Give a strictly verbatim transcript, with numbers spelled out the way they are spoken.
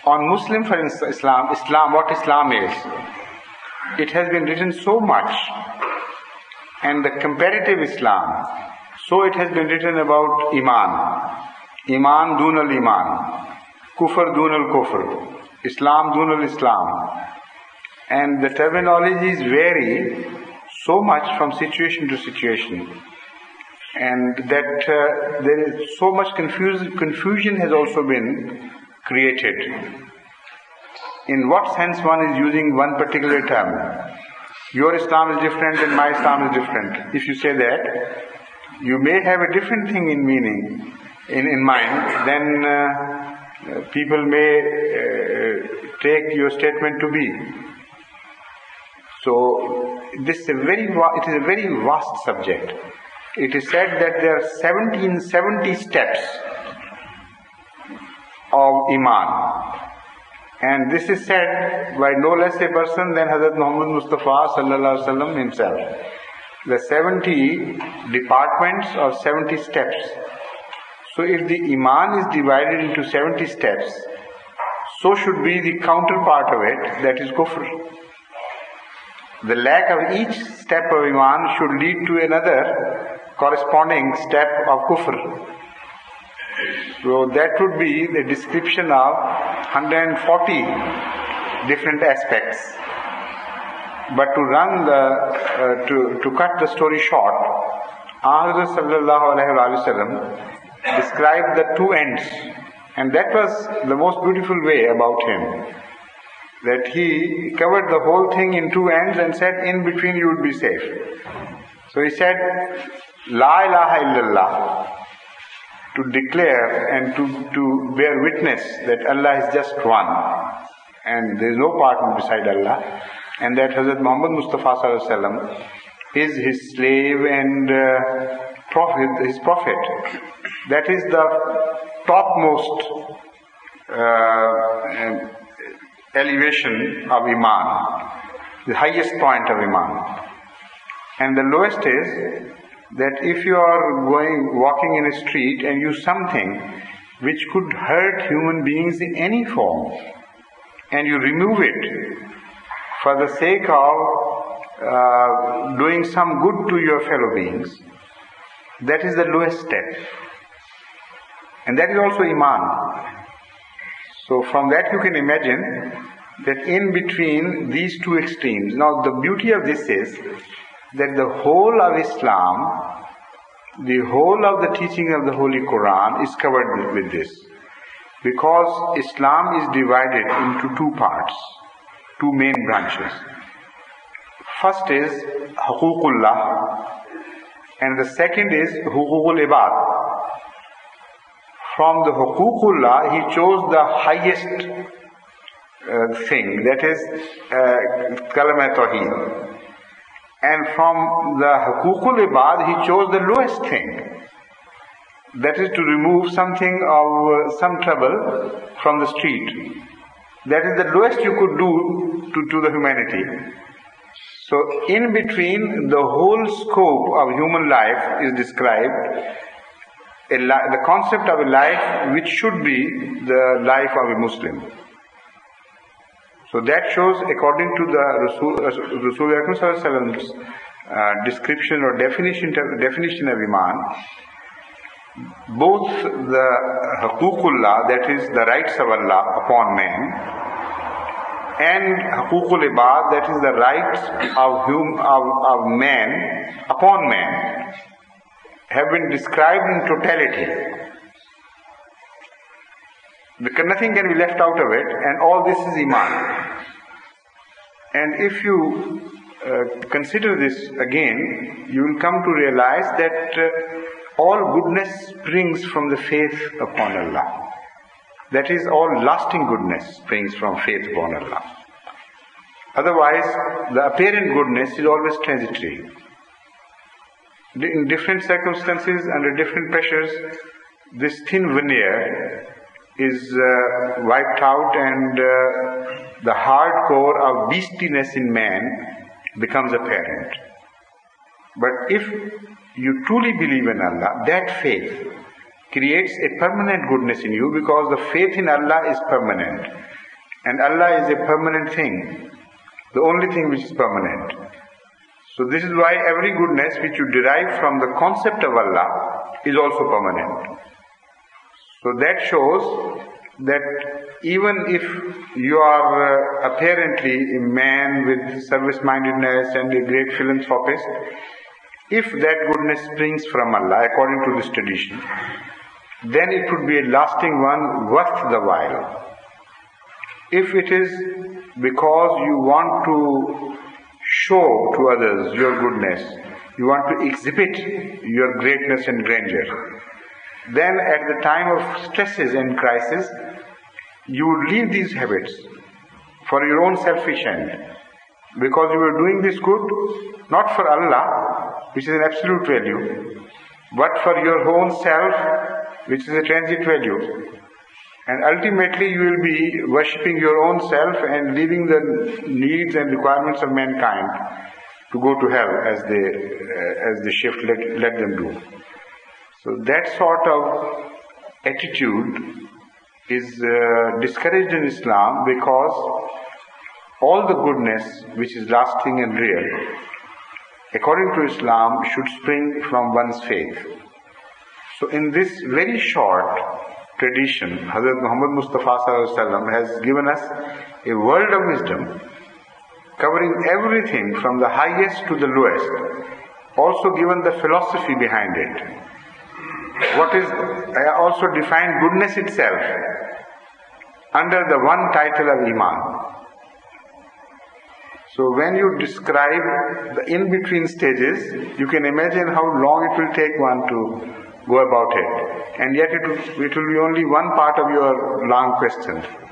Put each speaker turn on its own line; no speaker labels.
On Muslim, for instance, Islam, Islam, what Islam is, it has been written so much, and the comparative Islam, so it has been written about Iman. Iman dun al-Iman, Kufr dun al-Kufr, Islam dun al-Islam. And the terminologies vary so much from situation to situation, and that uh, there is so much confusion, confusion has also been created. In what sense one is using one particular term? Your Islam is different and my Islam is different. If you say that, you may have a different thing in meaning, in, in mind, then uh, people may uh, take your statement to be. So, this is a very, it is a very vast subject. It is said that there are seventeen seventy steps of Iman. And this is said by no less a person than Hazrat Muhammad Mustafa sallallahu alaihi wasallam himself. The seventy departments or seventy steps. So if the Iman is divided into seventy steps, so should be the counterpart of it, that is Kufr. The lack of each step of Iman should lead to another corresponding step of Kufr. So that would be the description of one hundred forty different aspects. But to run the, uh, to, to cut the story short, Ahmad sallallahu alaihi wasallam described the two ends, and that was the most beautiful way about him. That he covered the whole thing in two ends and said, in between you would be safe. So he said, La ilaha illallah, to declare and to, to bear witness that Allah is just one, and there is no partner beside Allah, and that Hazrat Muhammad Mustafa sallallahu alaihi wasallam is his slave and uh, prophet, his prophet. That is the topmost uh, elevation of Iman, the highest point of Iman. And the lowest is that if you are going walking in a street and use something which could hurt human beings in any form, and you remove it for the sake of uh, doing some good to your fellow beings, that is the lowest step. And that is also Iman. So from that you can imagine that in between these two extremes, now the beauty of this is that the whole of Islam, the whole of the teaching of the Holy Quran is covered with this. Because Islam is divided into two parts, two main branches. First is Huququllah, and the second is Huququl Ibad. From the Huququllah, he chose the highest uh, thing, that is uh, Kalama Tawheed. And from the Huququl Ibad, he chose the lowest thing. That is to remove something of uh, some trouble from the street. That is the lowest you could do to, to the humanity. So in between, the whole scope of human life is described. A li- the concept of a life which should be the life of a Muslim. So that shows, according to the Rasul, Rasul Akram's uh, description or definition, definition of Iman, both the Huququllah, that is the rights of Allah upon man, and Huququl Ibad, that is the rights of, hum, of, of man upon man, have been described in totality. Because nothing can be left out of it, and all this is Iman. And if you uh, consider this again, you will come to realize that uh, all goodness springs from the faith upon Allah. That is, all lasting goodness springs from faith upon Allah. Otherwise, the apparent goodness is always transitory. In different circumstances, under different pressures, this thin veneer is uh, wiped out, and uh, the hard core of beastliness in man becomes apparent. But if you truly believe in Allah, that faith creates a permanent goodness in you, because the faith in Allah is permanent. And Allah is a permanent thing, the only thing which is permanent. So this is why every goodness which you derive from the concept of Allah is also permanent. So that shows that even if you are uh, apparently a man with service-mindedness and a great philanthropist, if that goodness springs from Allah, according to this tradition, then it would be a lasting one, worth the while. If it is because you want to show to others your goodness, you want to exhibit your greatness and grandeur, then at the time of stresses and crisis, you would leave these habits for your own selfish end, because you are doing this good not for Allah, which is an absolute value, but for your own self, which is a transit value. And ultimately you will be worshipping your own self and leaving the needs and requirements of mankind to go to hell, as they uh, as the shift let, let them do. So that sort of attitude is uh, discouraged in Islam, because all the goodness which is lasting and real, according to Islam, should spring from one's faith. So in this very short tradition, Hazrat Muhammad Mustafa Sallallahu Alaihi Wasallam has given us a world of wisdom, covering everything from the highest to the lowest, also given the philosophy behind it. What is also defined goodness itself under the one title of Iman. So when you describe the in-between stages, you can imagine how long it will take one to go about it. And yet it will, it will be only one part of your long question.